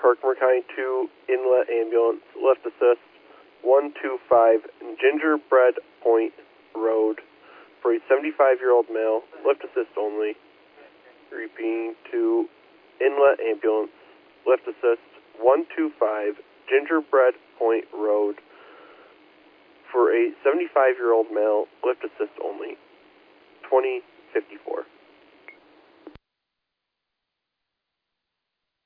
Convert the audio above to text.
Herkimer County 2 Inlet Ambulance, lift assist 125 Gingerbread Point Road for a 75-year-old male, lift assist only. Repeating to Inlet Ambulance, lift assist 125 Gingerbread Point Road for a 75-year-old male, lift assist only. 2054.